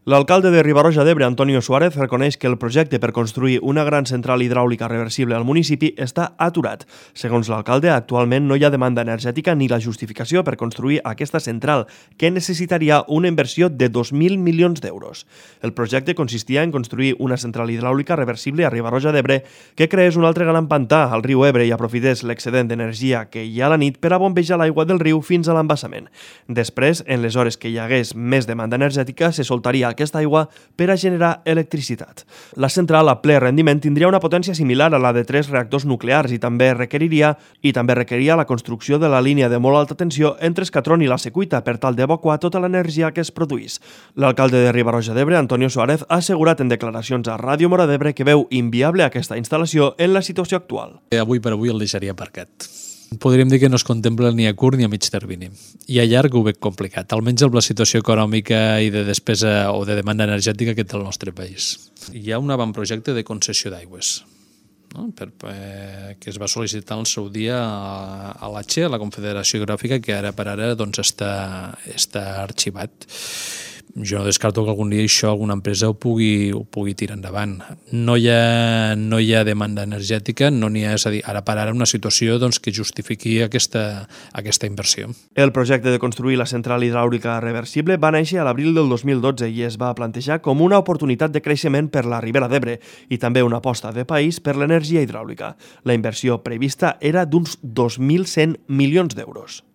L'alcalde de Riba-roja d'Ebre, Antonio Suárez, reconeix que el projecte per construir una gran central hidràulica reversible al municipi està aturat. Segons l'alcalde, actualment no hi ha demanda energètica ni la justificació per construir aquesta central, que necessitaria una inversió de 2.000 milions d'euros. El projecte consistia en construir una central hidràulica reversible a Riba-roja d'Ebre que creés un altre gran pantà al riu Ebre i aprofités l'excedent d'energia que hi ha a la nit per a bombejar l'aigua del riu fins a l'embassament. Després, en les hores que hi hagués més demanda energètica, se soltaria aquesta aigua per a generar electricitat. La central a ple rendiment tindria una potència similar a la de 3 reactors nuclears i també requeriria la construcció de la línia de molt alta tensió entre Escatron i la Secuita per tal d'evacuar tota l'energia que es produís. L'alcalde de Riba-roja d'Ebre, Antonio Suárez, ha assegurat en declaracions a Ràdio Mora d'Ebre que veu inviable aquesta instal·lació en la situació actual. Avui per avui el deixaria aparcat. Podríem dir que no es contempla ni a curt ni a mig termini. I a llarg ho veig complicat, almenys amb la situació econòmica i de despesa o de demanda energètica que té el nostre país. Hi ha un avantprojecte de concessió d'aigües, no? Que es va sol·licitar al seu dia a l'ACHE, a la Confederació Hidrogràfica, que ara per ara doncs, està arxivat. Jo no descarto que algun dia això alguna empresa ho pugui tirar endavant. No hi ha demanda energètica, no n'hi ha, és a dir, ara per ara una situació doncs, que justifiqui aquesta inversió. El projecte de construir la central hidràulica reversible va néixer a l'abril del 2012 i es va plantejar com una oportunitat de creixement per la Ribera d'Ebre i també una aposta de país per l'energia hidràulica. La inversió prevista era d'uns 2.100 milions d'euros.